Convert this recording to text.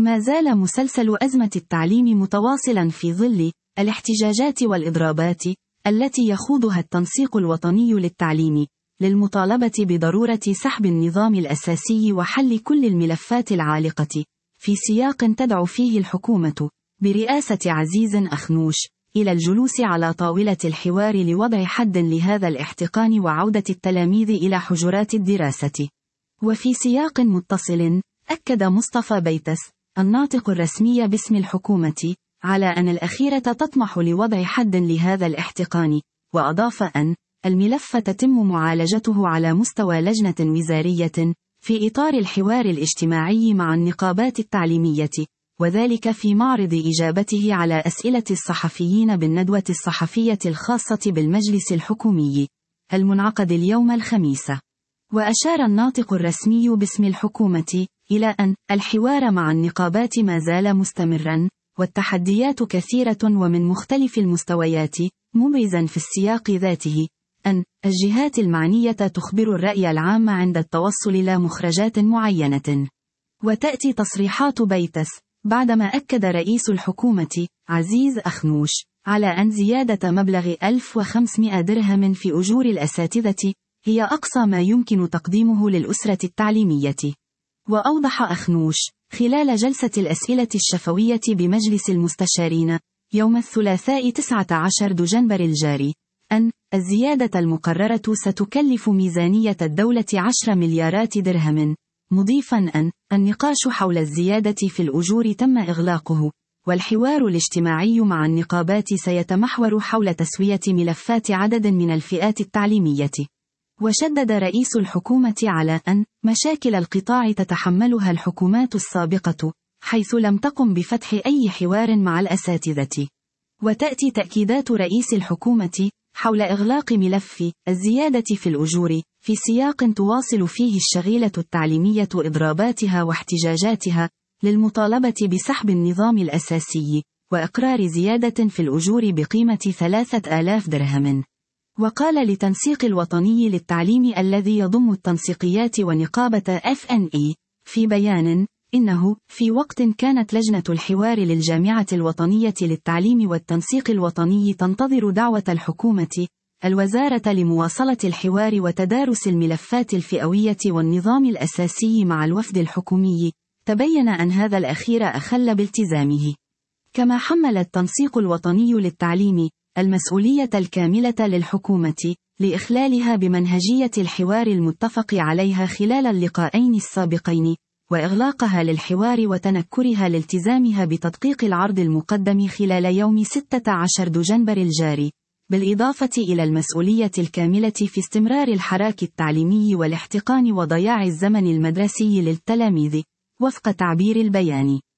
ما زال مسلسل أزمة التعليم متواصلا في ظل الاحتجاجات والإضرابات التي يخوضها التنسيق الوطني للتعليم، للمطالبة بضرورة سحب النظام الأساسي وحل كل الملفات العالقة، في سياق تدعو فيه الحكومة برئاسة عزيز أخنوش إلى الجلوس على طاولة الحوار لوضع حد لهذا الاحتقان وعودة التلاميذ إلى حجرات الدراسة. وفي سياق متصل، أكد مصطفى بيتس الناطق الرسمي باسم الحكومة على أن الأخيرة تطمح لوضع حد لهذا الاحتقان، وأضاف أن الملف تتم معالجته على مستوى لجنة وزارية في إطار الحوار الاجتماعي مع النقابات التعليمية، وذلك في معرض إجابته على أسئلة الصحفيين بالندوة الصحفية الخاصة بالمجلس الحكومي المنعقد اليوم الخميس. وأشار الناطق الرسمي باسم الحكومة إلى أن الحوار مع النقابات ما زال مستمرا، والتحديات كثيرة ومن مختلف المستويات، مبرزا في السياق ذاته أن الجهات المعنية تخبر الرأي العام عند التوصل إلى مخرجات معينة. وتأتي تصريحات بيتس بعدما أكد رئيس الحكومة عزيز أخنوش على أن زيادة مبلغ 1500 درهم في أجور الأساتذة هي أقصى ما يمكن تقديمه للأسرة التعليمية. وأوضح أخنوش خلال جلسة الأسئلة الشفوية بمجلس المستشارين يوم الثلاثاء 19 دجنبر الجاري أن الزيادة المقررة ستكلف ميزانية الدولة 10 مليارات درهم، مضيفا أن النقاش حول الزيادة في الأجور تم إغلاقه، والحوار الاجتماعي مع النقابات سيتمحور حول تسوية ملفات عدد من الفئات التعليمية. وشدد رئيس الحكومة على أن مشاكل القطاع تتحملها الحكومات السابقة، حيث لم تقم بفتح أي حوار مع الأساتذة. وتأتي تأكيدات رئيس الحكومة حول إغلاق ملف الزيادة في الأجور في سياق تواصل فيه الشغيلة التعليمية إضراباتها واحتجاجاتها للمطالبة بسحب النظام الأساسي وإقرار زيادة في الأجور بقيمة 3000 درهم. وقال لتنسيق الوطني للتعليم الذي يضم التنسيقيات ونقابة FNE في بيان إنه في وقت كانت لجنة الحوار للجامعة الوطنية للتعليم والتنسيق الوطني تنتظر دعوة الحكومة الوزارة لمواصلة الحوار وتدارس الملفات الفئوية والنظام الأساسي مع الوفد الحكومي، تبين أن هذا الأخير أخل بالتزامه. كما حمل التنسيق الوطني للتعليم المسؤولية الكاملة للحكومة لإخلالها بمنهجية الحوار المتفق عليها خلال اللقاءين السابقين، وإغلاقها للحوار وتنكرها لالتزامها بتدقيق العرض المقدم خلال يوم 16 دجنبر الجاري، بالإضافة إلى المسؤولية الكاملة في استمرار الحراك التعليمي والاحتقان وضياع الزمن المدرسي للتلاميذ، وفق تعبير البيان.